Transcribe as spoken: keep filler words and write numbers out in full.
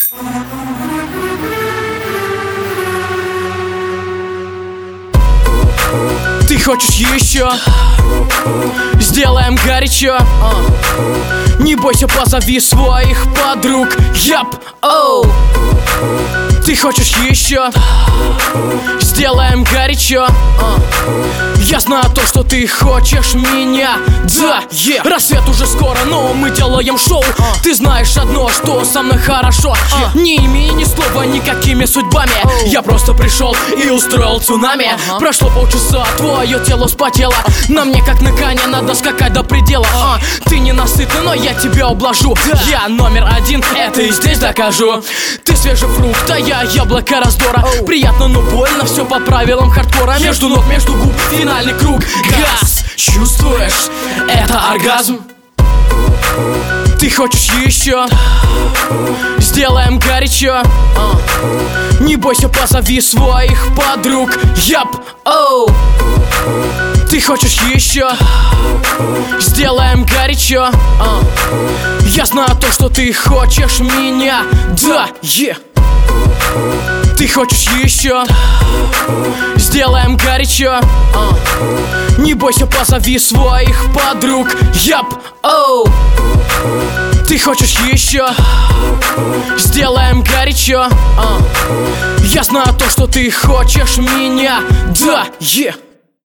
Ты хочешь еще? Сделаем горячо. Не бойся, позови своих подруг. Яп, оу. Ты хочешь еще? Сделаем горячо. Я знаю то, что ты хочешь меня. Да, yeah. Рассвет уже скоро, но мы делаем шоу. uh. Ты знаешь одно, что со мной хорошо. uh. Не имея ни слова, никакими судьбами. oh. Я просто пришел и устроил цунами. uh-huh. Прошло полчаса, твое тело вспотело. uh. На мне как на коне, надо скакать до предела. uh. Ты ненасытный, но я тебя ублажу. yeah. Я номер один, это и здесь докажу. Ты свежий фрукт, а я яблоко раздора. oh. Приятно, но больно, все по правилам хардкора. Между ног, между губ, финальный круг. Газ, чувствуешь? Это оргазм. Ты хочешь еще? Сделаем горячо. Не бойся, позови своих подруг. Яп, оу. Ты хочешь еще? Сделаем горячо. Я знаю то, что ты хочешь меня. Да, е. Ты хочешь еще? Сделаем горячо. Не бойся, позови своих подруг. Яп, оу. Ты хочешь еще? Сделаем горячо. Я знаю то, что ты хочешь меня. Да, е.